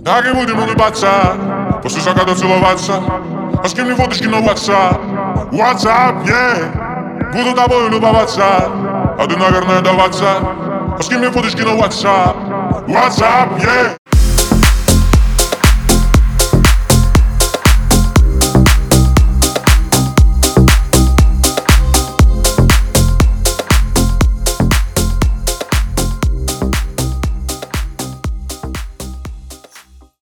Так и будем улыбаться, после заката целоваться. А с кем не фоточки на WhatsApp? WhatsApp, yeah. Буду тобой любоваться, а ты, наверное, даваться. А с кем не фоточки на WhatsApp? WhatsApp, yeah.